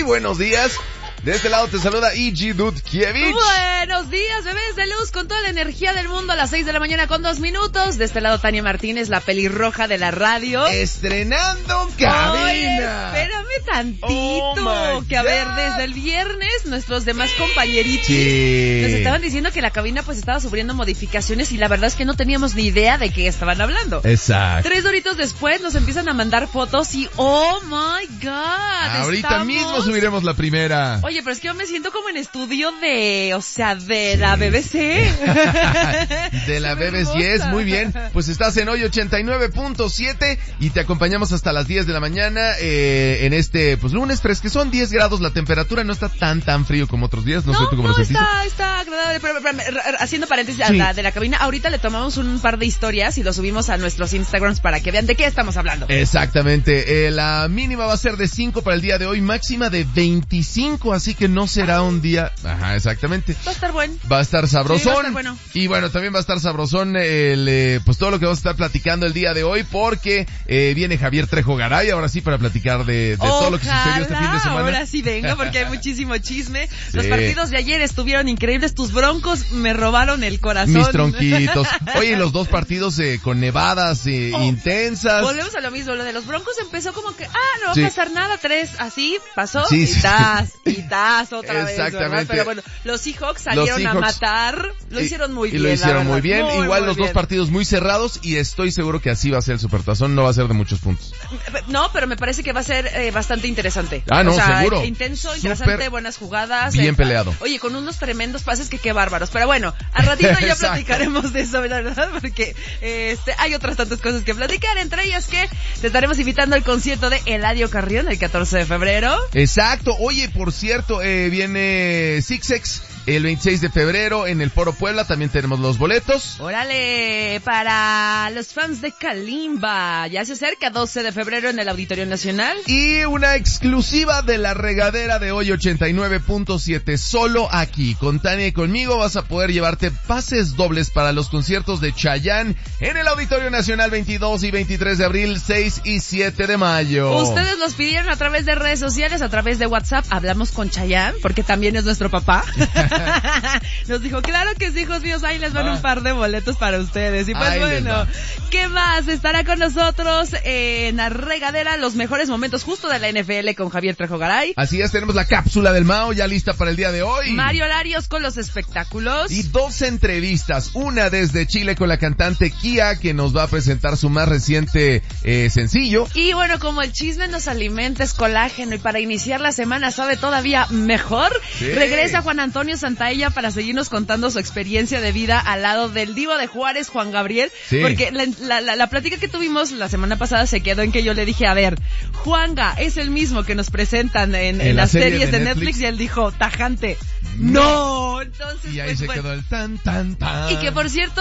buenos días. De este lado te saluda E.G. Dudkiewicz. Buenos días, bebés de luz, con toda la energía del mundo a las 6 de la mañana con 2 minutos. De este lado Tania Martínez, la pelirroja de la radio. Estrenando cabina. Oye, espérame tantito. Que a ver, desde el viernes nuestros demás compañeritos nos estaban diciendo que la cabina pues estaba sufriendo modificaciones y la verdad es que no teníamos ni idea de qué estaban hablando. Exacto. 3 horitos después nos empiezan a mandar fotos y oh my God. Ahorita mismo subiremos la primera. Oye, pero es que yo me siento como en estudio de la BBC. De la BBC, yes, muy bien. Pues estás en hoy 89.7 y te acompañamos hasta las 10 de la mañana en este, pues lunes, pero es que son 10 grados, la temperatura no está tan frío como otros días, no sé tú cómo lo sentiste. Está agradable, pero haciendo paréntesis de la cabina, ahorita le tomamos un par de historias y lo subimos a nuestros Instagrams para que vean de qué estamos hablando. Exactamente, la mínima va a ser de 5 para el día de hoy, máxima de 25, así que no será un día... Ajá, exactamente. Va a estar bueno. Va a estar sabrosón. Sí, va a estar bueno. Y bueno, también va a estar sabrosón pues todo lo que vamos a estar platicando el día de hoy, porque viene Javier Trejo Garay, ahora sí, para platicar de todo lo que sucedió este fin de semana. Ahora sí venga, porque hay muchísimo chisme. Sí. Los partidos de ayer estuvieron increíbles. Tus Broncos me robaron el corazón. Mis tronquitos. Oye, los dos partidos con nevadas intensas. Volvemos a lo mismo. Lo de los Broncos empezó como que, no va a pasar nada. 3, así, pasó. Sí, y tas otra vez, ¿verdad? Pero bueno, los Seahawks salieron a matar. Lo hicieron muy bien. Y lo hicieron muy bien. Muy, igual muy los bien. Dos partidos muy cerrados y estoy seguro que así va a ser el Supertazón. No va a ser de muchos puntos. No, pero me parece que va a ser bastante interesante. No, seguro. Intenso, interesante, Super buenas jugadas. Bien peleado. Oye, con unos tremendos pases que qué bárbaros. Pero bueno, al ratito ya platicaremos de eso, la verdad, porque hay otras tantas cosas que platicar, entre ellas que te estaremos invitando al concierto de Eladio Carrión el 14 de febrero. Exacto. Oye, por cierto, viene Sixex el 26 de febrero en el Foro Puebla, también tenemos los boletos. Órale, para los fans de Kalimba, ya se acerca 12 de febrero en el Auditorio Nacional. Y una exclusiva de la regadera de hoy 89.7, solo aquí, con Tania y conmigo vas a poder llevarte pases dobles para los conciertos de Chayanne en el Auditorio Nacional 22 y 23 de abril, 6 y 7 de mayo. Ustedes los pidieron a través de redes sociales, a través de WhatsApp, hablamos con Chayanne, porque también es nuestro papá. Nos dijo, claro que sí, hijos míos, ahí les van un par de boletos para ustedes. Y pues bueno, ¿qué más? Estará con nosotros en la regadera los mejores momentos justo de la NFL con Javier Trejo Garay. Así es, tenemos la cápsula del Mao ya lista para el día de hoy. Mario Larios con los espectáculos. Y 2 entrevistas, una desde Chile con la cantante Kia, que nos va a presentar su más reciente sencillo. Y bueno, como el chisme nos alimenta, es colágeno, y para iniciar la semana sabe todavía mejor, regresa Juan Antonio Santaella para seguirnos contando su experiencia de vida al lado del divo de Juárez, Juan Gabriel, porque la plática que tuvimos la semana pasada se quedó en que yo le dije, a ver, Juanga es el mismo que nos presentan en las series de Netflix, y él dijo, tajante, no. Entonces, y ahí se quedó el tan. Y que por cierto,